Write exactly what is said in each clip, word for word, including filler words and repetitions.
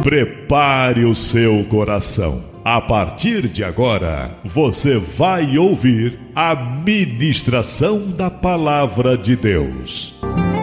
Prepare o seu coração. A partir de agora, você vai ouvir a ministração da Palavra de Deus.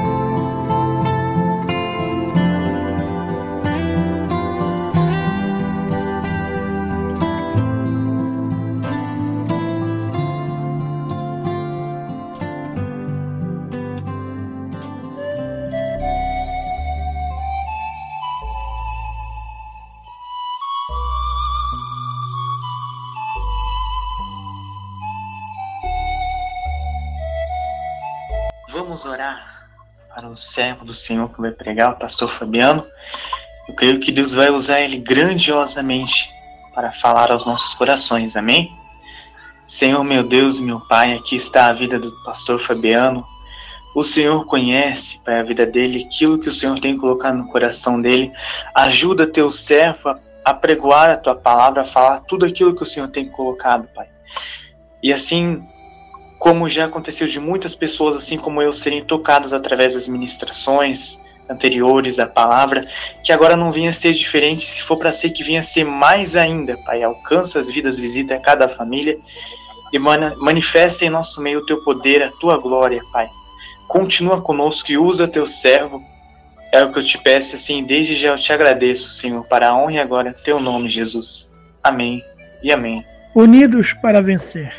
Vamos orar para o servo do Senhor que vai pregar, o pastor Fabiano. Eu creio que Deus vai usar ele grandiosamente para falar aos nossos corações, amém? Senhor, meu Deus e meu Pai, aqui está a vida do pastor Fabiano. O Senhor conhece, Pai, a vida dele, aquilo que o Senhor tem colocado no coração dele. Ajuda teu servo a, a pregoar a tua palavra, a falar tudo aquilo que o Senhor tem colocado, Pai. E assim, como já aconteceu de muitas pessoas, assim como eu, serem tocadas através das ministrações anteriores da palavra, que agora não venha a ser diferente, se for para ser, que venha a ser mais ainda, Pai. Alcança as vidas, visita cada família e manifesta em nosso meio o teu poder, a tua glória, Pai. Continua conosco e usa teu servo, é o que eu te peço, assim, desde já eu te agradeço, Senhor, para a honra e agora teu nome, Jesus. Amém e amém. Unidos para vencer.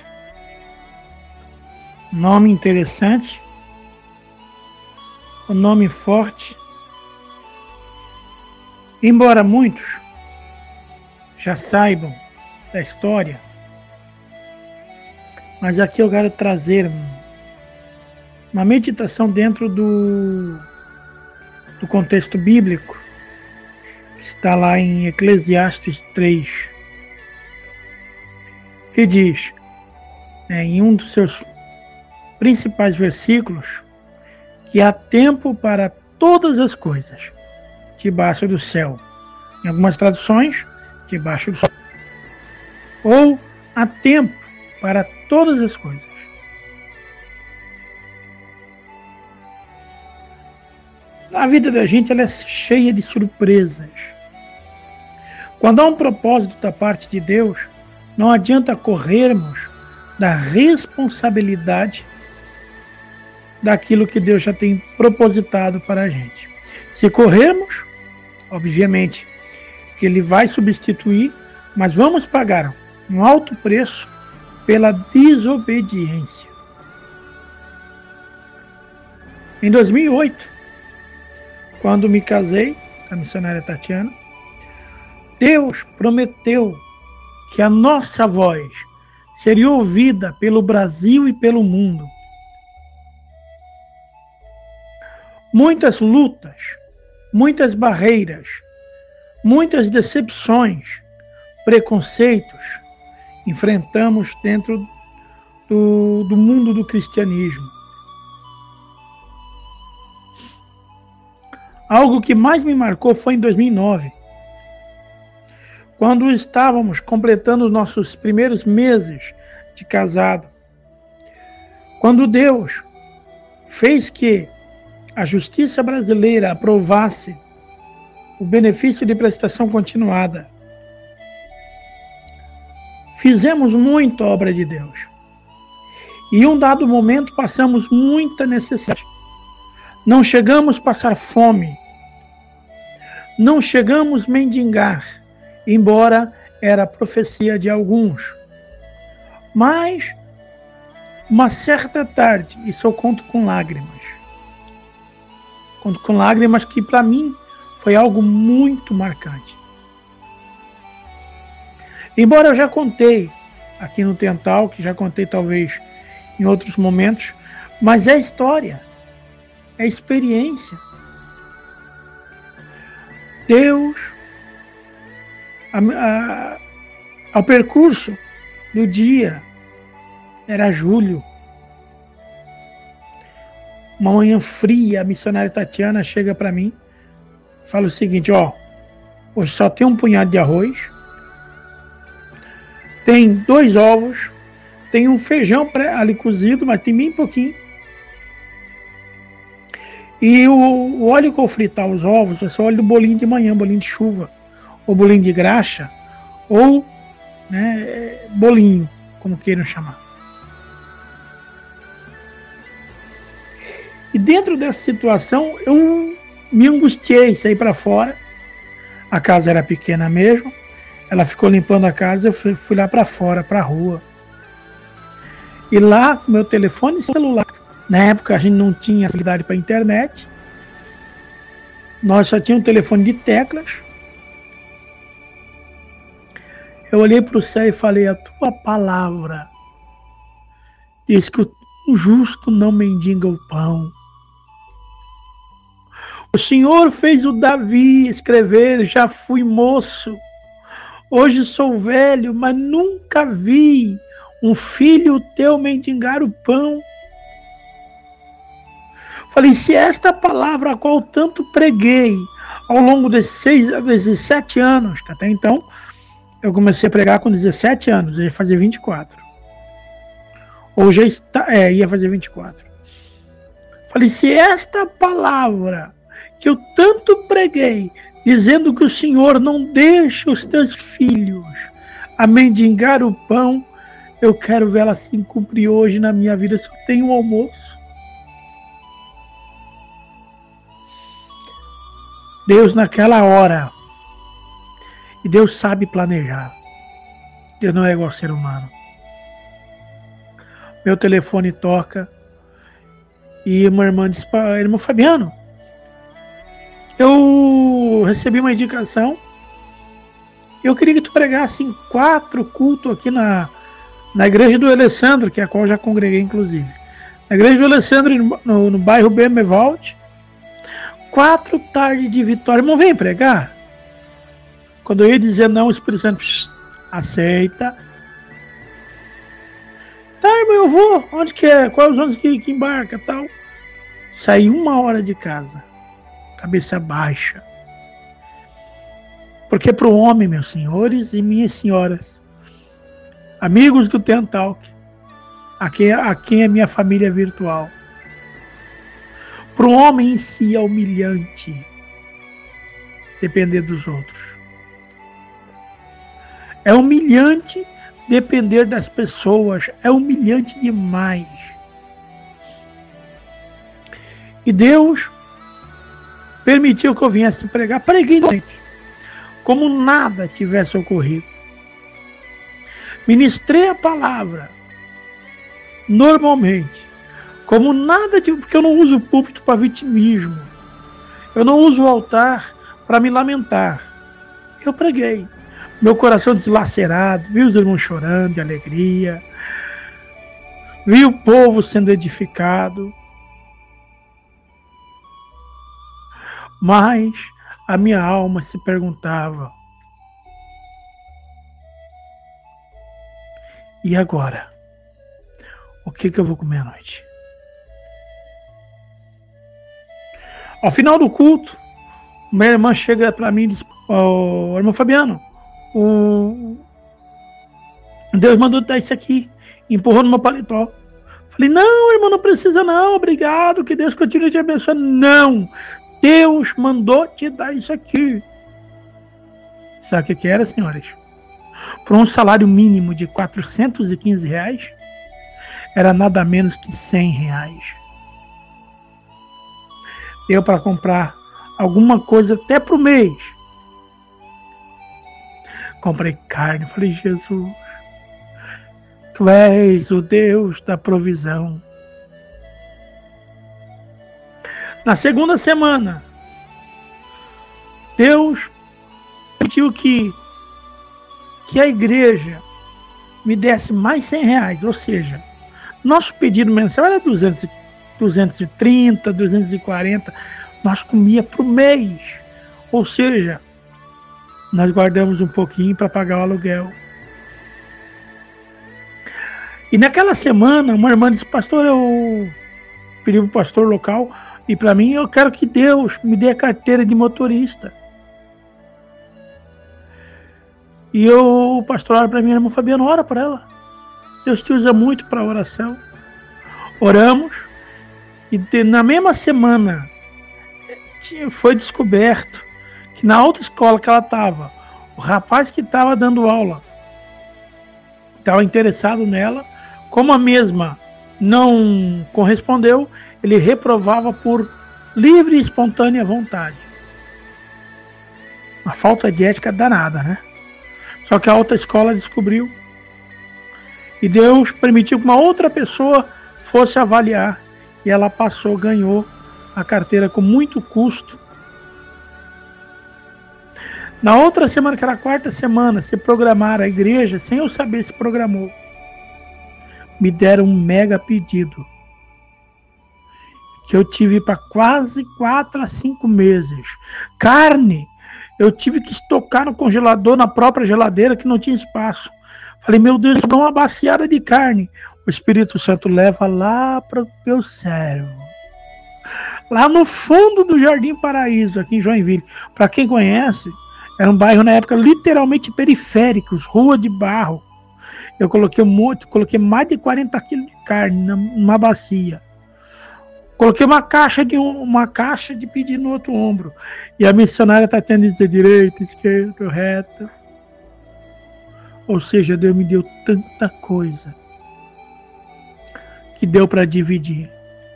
Nome interessante, um nome forte. Embora muitos já saibam da história, mas aqui eu quero trazer uma meditação dentro do, do contexto bíblico, que está lá em Eclesiastes três, que diz, né, em um dos seus principais versículos, que há tempo para todas as coisas debaixo do céu. Em algumas traduções, debaixo do céu. Ou há tempo para todas as coisas. A vida da gente ela é cheia de surpresas. Quando há um propósito da parte de Deus, não adianta corrermos da responsabilidade daquilo que Deus já tem propositado para a gente. Se corrermos, obviamente, que Ele vai substituir, mas vamos pagar um alto preço pela desobediência. Em dois mil e oito, quando me casei com a missionária Tatiana, Deus prometeu que a nossa voz seria ouvida pelo Brasil e pelo mundo. Muitas lutas, muitas barreiras, muitas decepções, preconceitos enfrentamos dentro do, do mundo do cristianismo. Algo que mais me marcou foi em dois mil e nove, quando estávamos completando os nossos primeiros meses de casado, quando Deus fez que a justiça brasileira aprovasse o benefício de prestação continuada. Fizemos muita obra de Deus. E em um dado momento passamos muita necessidade. Não chegamos a passar fome. Não chegamos a mendigar, embora era a profecia de alguns. Mas, uma certa tarde, isso eu conto com lágrimas, Conto com lágrimas que para mim foi algo muito marcante. Embora eu já contei aqui no Tental, que já contei talvez em outros momentos, mas é história, é experiência. Deus, a, a, ao percurso do dia, era julho, uma manhã fria, a missionária Tatiana chega para mim, fala o seguinte, ó, hoje só tem um punhado de arroz, tem dois ovos, tem um feijão ali cozido, mas tem bem pouquinho. E o, o óleo que eu fritar os ovos é só óleo do bolinho de manhã, bolinho de chuva. ou bolinho de graxa, ou né, bolinho, como queiram chamar. E dentro dessa situação, eu me angustiei, saí para fora. A casa era pequena mesmo. Ela ficou limpando a casa, eu fui, fui lá para fora, para a rua. E lá, meu telefone celular, na época a gente não tinha facilidade para internet. Nós só tínhamos um telefone de teclas. Eu olhei para o céu e falei, a tua palavra diz que o justo não mendiga o pão. O Senhor fez o Davi escrever, já fui moço, hoje sou velho, mas nunca vi um filho teu mendigar o pão. Falei, se esta palavra a qual tanto preguei ao longo desses, seis, desses sete anos, que até então eu comecei a pregar com dezessete anos, eu ia fazer vinte e quatro. Ou já está, é, ia fazer vinte e quatro. Falei, se esta palavra que eu tanto preguei, dizendo que o Senhor não deixa os teus filhos a mendigar o pão, eu quero vê-la assim cumprir hoje na minha vida, se eu tenho um almoço. Deus naquela hora, e Deus sabe planejar, Deus não é igual ao ser humano. Meu telefone toca, e uma irmã disse para irmão Fabiano, eu recebi uma indicação, eu queria que tu pregasse em quatro cultos aqui na, na igreja do Alessandro, que é a qual eu já congreguei inclusive. Na igreja do Alessandro, no, no, no bairro Bemevald, quatro tardes de vitória. Irmão, vem pregar? Quando eu ia dizer não, o Espírito Santo, aceita. Tá, irmão, eu vou. Onde que é? Quais os ônibus que, que embarca tal? Saí uma hora de casa. Cabeça baixa. Porque para o homem, meus senhores e minhas senhoras, amigos do Tentalk, a quem, a quem é minha família virtual, para o homem em si é humilhante depender dos outros. É humilhante depender das pessoas. É humilhante demais. E Deus permitiu que eu viesse pregar. Preguei como nada tivesse ocorrido. Ministrei a palavra normalmente, como nada, porque eu não uso o púlpito para vitimismo. Eu não uso o altar para me lamentar. Eu preguei. Meu coração deslacerado, vi os irmãos chorando de alegria, vi o povo sendo edificado. Mas a minha alma se perguntava, e agora? O que, que eu vou comer à noite? Ao final do culto, minha irmã chega para mim e diz, oh, irmão Fabiano, o Deus mandou dar isso aqui, empurrou no meu paletó. Falei, não, irmão, não precisa não, obrigado, que Deus continue te abençoando. Não, Deus mandou te dar isso aqui. Sabe o que que era, senhores? Por um salário mínimo de quatrocentos e quinze reais, era nada menos que cem reais. Deu para comprar alguma coisa até para o mês. Comprei carne, falei, Jesus, Tu és o Deus da provisão. Na segunda semana, Deus permitiu que, que a igreja me desse mais cem reais, ou seja, nosso pedido mensal era duzentos, duzentos e trinta, duzentos e quarenta, nós comia por mês, ou seja, nós guardamos um pouquinho para pagar o aluguel. E naquela semana, uma irmã disse, pastor, eu pedi para o pastor local, e para mim, eu quero que Deus me dê a carteira de motorista. E eu, o pastor olha para mim, irmão Fabiano, ora por ela. Deus te usa muito para oração. Oramos, e de, na mesma semana, foi descoberto que na autoescola que ela estava, rapaz que estava dando aula estava interessado nela, como a mesma não correspondeu, ele reprovava por livre e espontânea vontade. Uma falta de ética danada, né? Só que a autoescola descobriu e Deus permitiu que uma outra pessoa fosse avaliar e ela passou, ganhou a carteira com muito custo. Na outra semana, que era a quarta semana, se programaram a igreja, sem eu saber se programou. Me deram um mega pedido. Que eu tive para quase quatro a cinco meses. Carne, eu tive que estocar no congelador, na própria geladeira, que não tinha espaço. Falei, meu Deus, dá uma baciada de carne. O Espírito Santo leva lá para o meu cérebro. Lá no fundo do Jardim Paraíso, aqui em Joinville. Para quem conhece, era um bairro na época literalmente periféricos, rua de barro. Eu coloquei um monte, coloquei mais de quarenta quilos de carne numa bacia. Coloquei uma caixa de uma caixa de pedido no outro ombro. E a missionária está tendo dizer direita, esquerda, reta. Ou seja, Deus me deu tanta coisa que deu para dividir.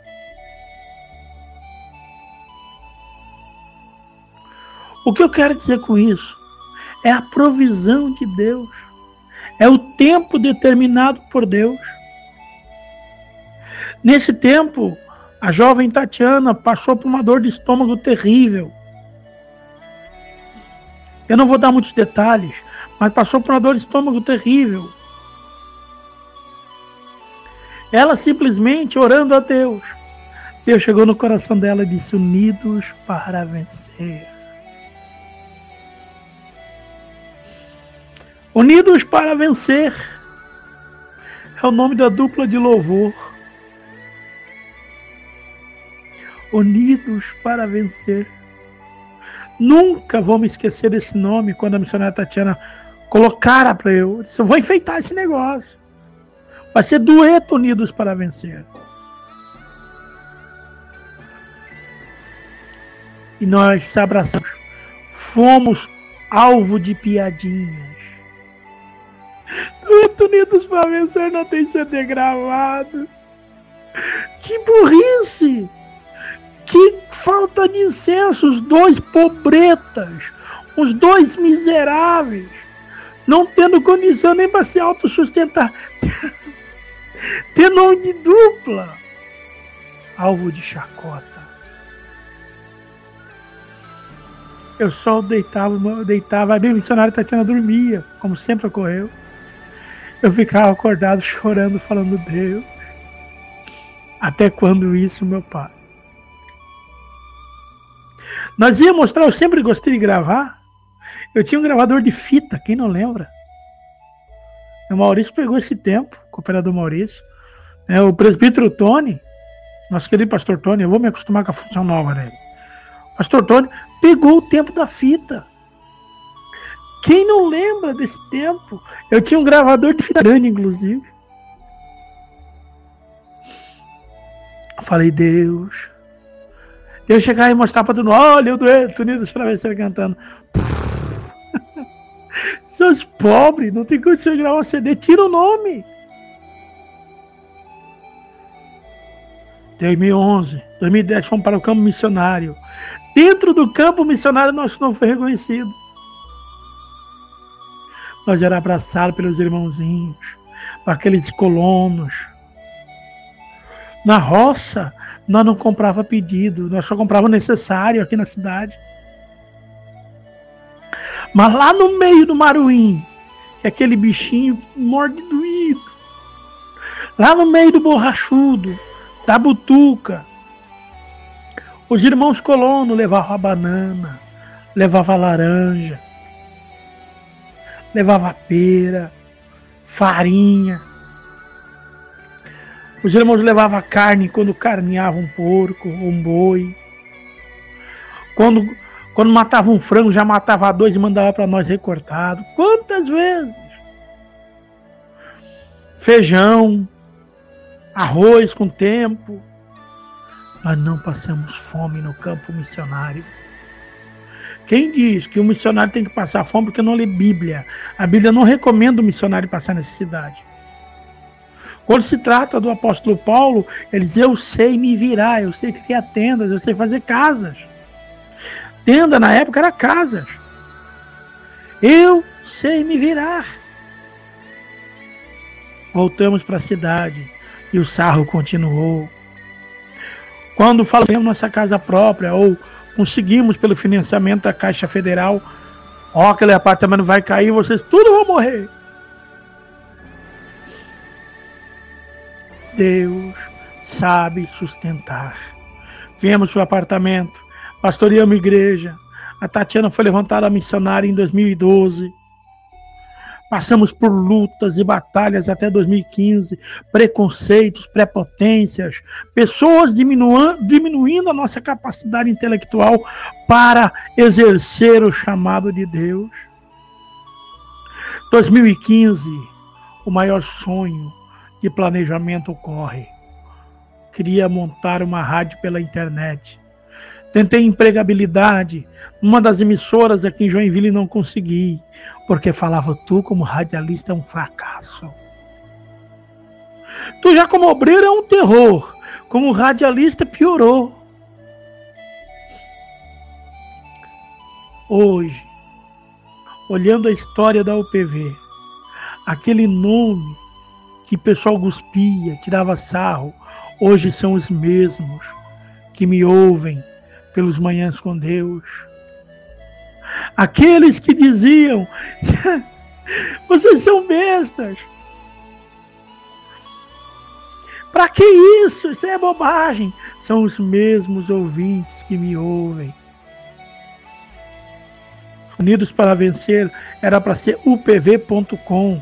O que eu quero dizer com isso é a provisão de Deus. É o tempo determinado por Deus. Nesse tempo, a jovem Tatiana passou por uma dor de estômago terrível. Eu não vou dar muitos detalhes, mas passou por uma dor de estômago terrível. Ela simplesmente orando a Deus. Deus chegou no coração dela e disse, unidos para vencer. Unidos para vencer é o nome da dupla de louvor. Unidos para vencer. Nunca vou me esquecer desse nome quando a missionária Tatiana colocara para eu. Eu disse, eu vou enfeitar esse negócio. Vai ser dueto Unidos para vencer. E nós se abraçamos. Fomos alvo de piadinhas. Dueto Unidos para vencer não tem C D gravado. Que burrice! Que falta de senso, os dois pobretas, os dois miseráveis, não tendo condição nem para se autossustentar, ter nome de dupla, alvo de chacota. Eu só deitava, deitava, a minha missionária Tatiana dormia, como sempre ocorreu. Eu ficava acordado chorando, falando, Deus, até quando isso, meu pai? Nós íamos mostrar, eu sempre gostei de gravar. Eu tinha um gravador de fita, quem não lembra? O Maurício pegou esse tempo, o cooperador Maurício. É, o presbítero Tony, nosso querido pastor Tony, eu vou me acostumar com a função nova dele. O pastor Tony pegou o tempo da fita. Quem não lembra desse tempo? Eu tinha um gravador de fita grande, inclusive. Eu falei, Deus... Eu chegar e mostrar para todo mundo, olha o dueto Unidos para vencer cantando. Seus pobres, não tem condição de gravar um C D, tira o nome. dois mil e onze, dois mil e dez fomos para o campo missionário. Dentro do campo missionário nosso não foi reconhecido. Nós éramos abraçados pelos irmãozinhos, por aqueles colonos. Na roça, nós não comprava pedido, nós só comprava o necessário aqui na cidade. Mas lá no meio do maruim, que é aquele bichinho que morde doído, lá no meio do borrachudo, da butuca, os irmãos colonos levavam a banana, levavam a laranja, levavam a pera, farinha. Os irmãos levavam carne quando carneavam um porco ou um boi. Quando, quando matavam um frango, já matava dois e mandava para nós recortado. Quantas vezes? Feijão, arroz com tempo. Nós não passamos fome no campo missionário. Quem diz que o missionário tem que passar fome porque não lê Bíblia? A Bíblia não recomenda o missionário passar necessidade. Quando se trata do apóstolo Paulo, ele diz, eu sei me virar, eu sei criar tendas, eu sei fazer casas. Tenda na época era casas. Eu sei me virar. Voltamos para a cidade e o sarro continuou. Quando falamos nossa casa própria ou conseguimos pelo financiamento da Caixa Federal, ó, aquele apartamento vai cair, vocês tudo vão morrer. Deus sabe sustentar. Viemos para o apartamento, pastoreamos a igreja. A Tatiana foi levantada missionária em dois mil e doze. Passamos por lutas e batalhas até dois mil e quinze, preconceitos, prepotências, pessoas diminuindo, diminuindo a nossa capacidade intelectual para exercer o chamado de Deus. dois mil e quinze, o maior sonho de planejamento ocorre. Queria montar uma rádio pela internet. Tentei empregabilidade numa das emissoras aqui em Joinville e não consegui, porque falava, tu como radialista é um fracasso. Tu já como obreiro é um terror, como radialista piorou. Hoje, olhando a história da U P V, aquele nome que o pessoal cuspia, tirava sarro, hoje são os mesmos que me ouvem pelos Manhãs com Deus. Aqueles que diziam, vocês são bestas. Para que isso? Isso é bobagem. São os mesmos ouvintes que me ouvem. Unidos para Vencer era para ser U P V ponto com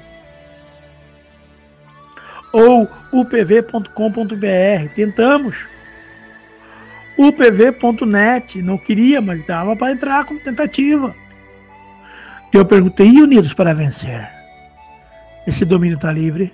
ou U P V ponto com ponto B R. Tentamos. U P V ponto net, não queria, mas dava para entrar como tentativa. Eu perguntei, e Unidos para Vencer? Esse domínio está livre?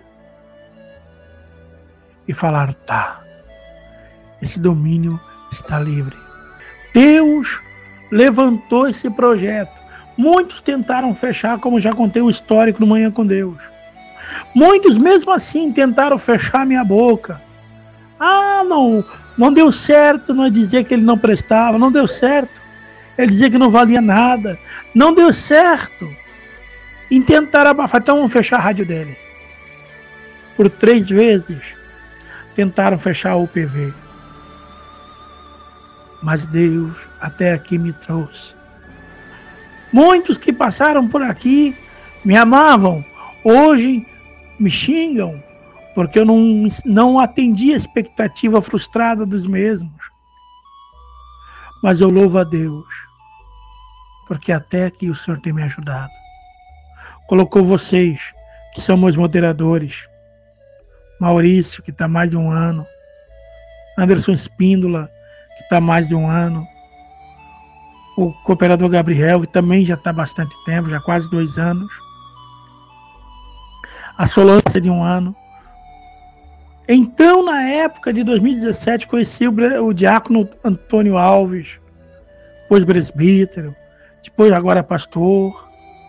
E falaram, tá. Esse domínio está livre. Deus levantou esse projeto. Muitos tentaram fechar, como já contei o histórico no Manhã com Deus. Muitos, mesmo assim, tentaram fechar minha boca. Ah, não, não deu certo, não é dizer que ele não prestava, não deu certo. Ele dizia que não valia nada, não deu certo. E tentaram abafar, então vamos fechar a rádio dele. Por três vezes, tentaram fechar a U P V. Mas Deus até aqui me trouxe. Muitos que passaram por aqui me amavam, hoje me xingam, porque eu não, não atendi a expectativa frustrada dos mesmos. Mas eu louvo a Deus, porque até aqui o Senhor tem me ajudado. Colocou vocês, que são meus moderadores, Maurício, que está mais de um ano, Anderson Espíndola, que está mais de um ano, o cooperador Gabriel, que também já está há bastante tempo, já quase dois anos, a Solange de um ano. Então, na época de dois mil e dezessete, conheci o, o diácono Antônio Alves, depois presbítero, depois agora pastor.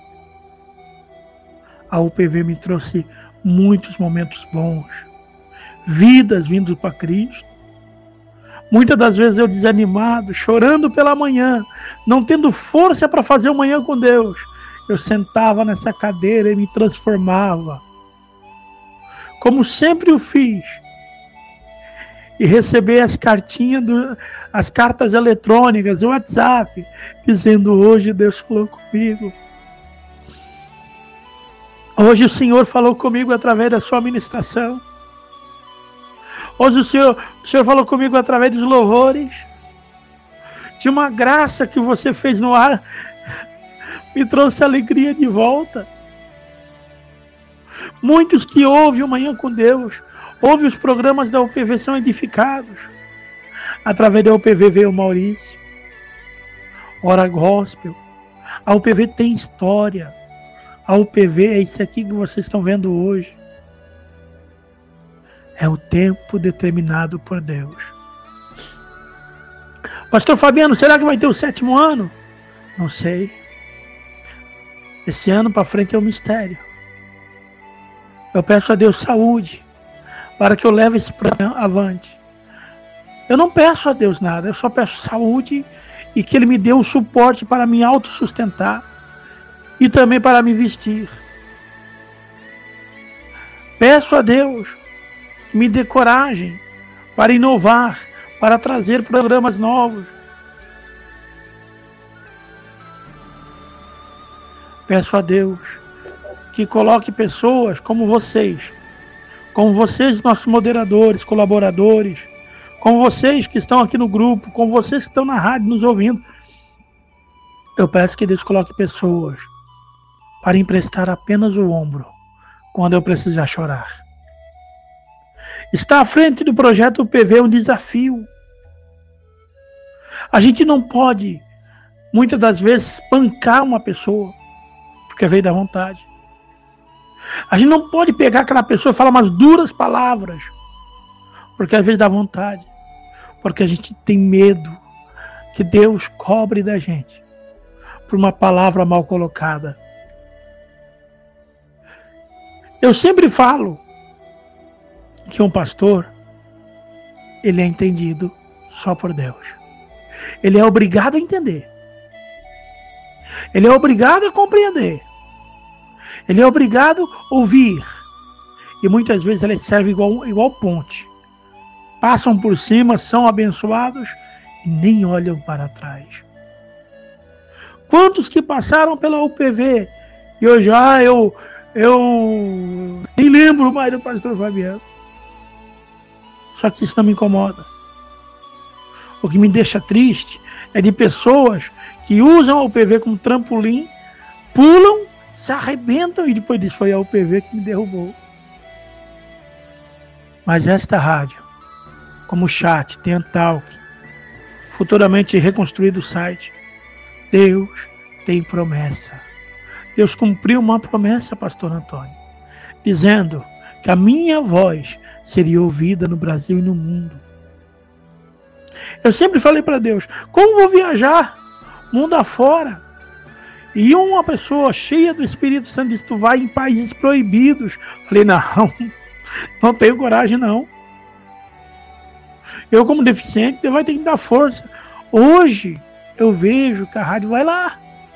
A U P V me trouxe muitos momentos bons, vidas vindo para Cristo. Muitas das vezes eu desanimado, chorando pela manhã, não tendo força para fazer o Manhã com Deus. Eu sentava nessa cadeira e me transformava, como sempre o fiz, e receber as cartinhas, do, as cartas eletrônicas, o WhatsApp, dizendo, hoje Deus falou comigo. Hoje o Senhor falou comigo através da sua ministração. Hoje o Senhor, o Senhor falou comigo através dos louvores. De uma graça que você fez no ar, me trouxe alegria de volta. Muitos que ouvem o Manhã com Deus, ouvem os programas da U P V, são edificados. Através da U P V veio o Maurício, Hora Gospel. A U P V tem história. A U P V é isso aqui que vocês estão vendo hoje. É o tempo determinado por Deus. Pastor Fabiano, será que vai ter o sétimo ano? Não sei. Esse ano para frente é um mistério. Eu peço a Deus saúde para que eu leve esse programa avante. Eu não peço a Deus nada, eu só peço saúde e que Ele me dê o suporte para me autossustentar e também para me vestir. Peço a Deus que me dê coragem para inovar, para trazer programas novos. Peço a Deus que coloque pessoas como vocês, como vocês, nossos moderadores, colaboradores, como vocês que estão aqui no grupo, como vocês que estão na rádio nos ouvindo. Eu peço que Deus coloque pessoas para emprestar apenas o ombro quando eu precisar chorar. Estar à frente do projeto U P V é um desafio. A gente não pode, muitas das vezes, pancar uma pessoa, porque veio da vontade. A gente não pode pegar aquela pessoa e falar umas duras palavras, porque às vezes dá vontade. Porque a gente tem medo que Deus cobre da gente por uma palavra mal colocada. Eu sempre falo que um pastor, ele é entendido só por Deus. Ele é obrigado a entender. Ele é obrigado a compreender. Ele é obrigado a ouvir. E muitas vezes ele serve igual, igual ponte. Passam por cima, são abençoados e nem olham para trás. Quantos que passaram pela U P V e hoje, ah, eu, eu nem lembro mais do pastor Fabiano. Só que isso não me incomoda. O que me deixa triste é de pessoas que usam a U P V como trampolim, pulam, se arrebentam e depois disso foi a U P V que me derrubou. Mas esta rádio, como o chat, tem a Talk, futuramente reconstruído o site, Deus tem promessa. Deus cumpriu uma promessa, pastor Antônio, dizendo que a minha voz seria ouvida no Brasil e no mundo. Eu sempre falei para Deus, como vou viajar mundo afora? E uma pessoa cheia do Espírito Santo disse, tu vai em países proibidos. Falei, não, não tenho coragem não. Eu como deficiente, Deus vai ter que me dar força. Hoje eu vejo que a rádio vai lá.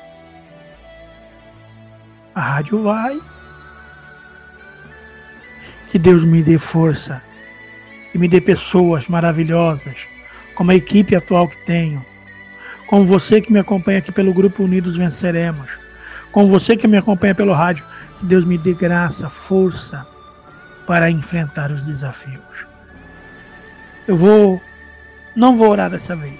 A rádio vai. Que Deus me dê força e me dê pessoas maravilhosas, como a equipe atual que tenho, como você que me acompanha aqui pelo Grupo Unidos Venceremos, como você que me acompanha pelo rádio, que Deus me dê graça, força para enfrentar os desafios. Eu vou, não vou orar dessa vez.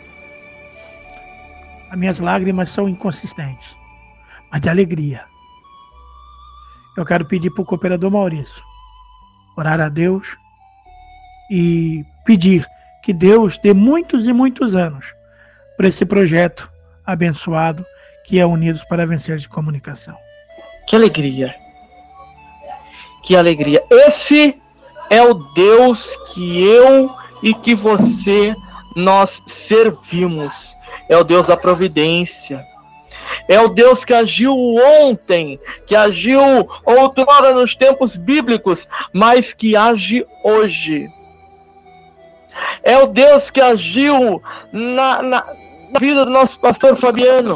As minhas lágrimas são inconsistentes, mas de alegria. Eu quero pedir para o cooperador Maurício orar a Deus e pedir que Deus dê muitos e muitos anos para esse projeto abençoado que é Unidos para Vencer de Comunicação. Que alegria! Que alegria! Esse é o Deus que eu e que você, nós servimos. É o Deus da providência. É o Deus que agiu ontem, que agiu outrora nos tempos bíblicos, mas que age hoje. É o Deus que agiu na, na, na vida do nosso pastor Fabiano.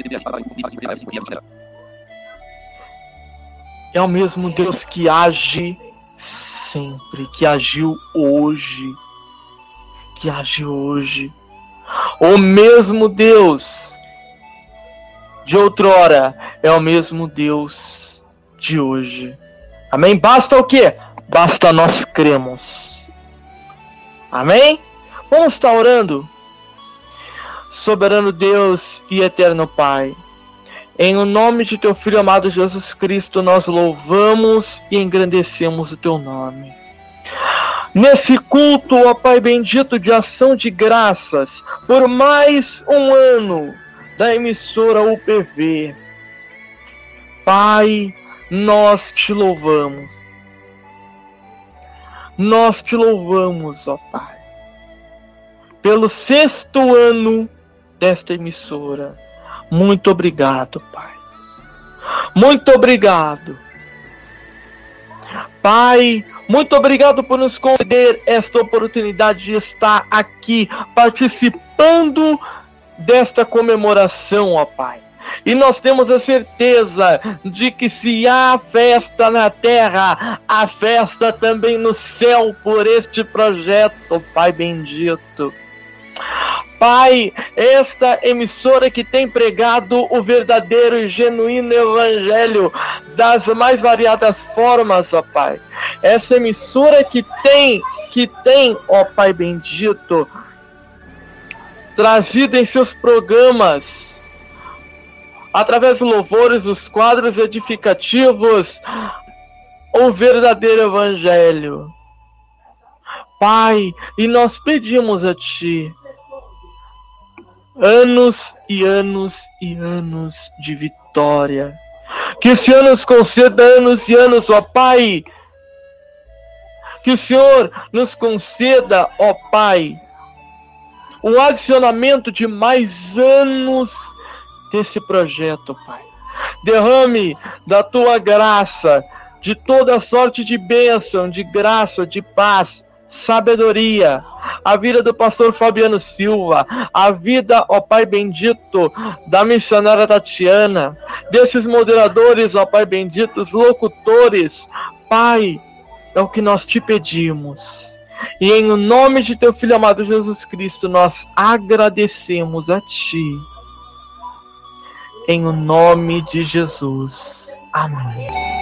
É o mesmo Deus que age sempre, que agiu hoje, que age hoje. O mesmo Deus de outrora é o mesmo Deus de hoje. Amém? Basta o quê? Basta nós cremos. Amém? Vamos estar orando. Soberano Deus e eterno Pai, em o nome de teu Filho amado Jesus Cristo, nós louvamos e engrandecemos o teu nome. Nesse culto, ó Pai bendito, de ação de graças, por mais um ano da emissora U P V, Pai, nós te louvamos. Nós te louvamos, ó Pai, pelo sexto ano desta emissora. Muito obrigado, Pai. Muito obrigado. Pai, muito obrigado por nos conceder esta oportunidade de estar aqui participando desta comemoração, ó Pai. E nós temos a certeza de que se há festa na terra, há festa também no céu por este projeto, Pai bendito. Pai, esta emissora que tem pregado o verdadeiro e genuíno evangelho das mais variadas formas, ó Pai. Essa emissora que tem, que tem, ó Pai bendito, trazido em seus programas, através dos louvores, dos quadros edificativos, o verdadeiro evangelho. Pai, e nós pedimos a Ti anos e anos e anos de vitória. Que o Senhor nos conceda anos e anos, ó Pai. Que o Senhor nos conceda, ó Pai, um adicionamento de mais anos desse projeto, Pai. Derrame da Tua graça, de toda sorte de bênção, de graça, de paz, sabedoria, a vida do pastor Fabiano Silva, a vida, ó Pai bendito, da missionária Tatiana, desses moderadores, ó Pai bendito, os locutores. Pai, é o que nós Te pedimos. E em nome de Teu Filho amado Jesus Cristo, nós agradecemos a Ti. Em nome de Jesus. Amém.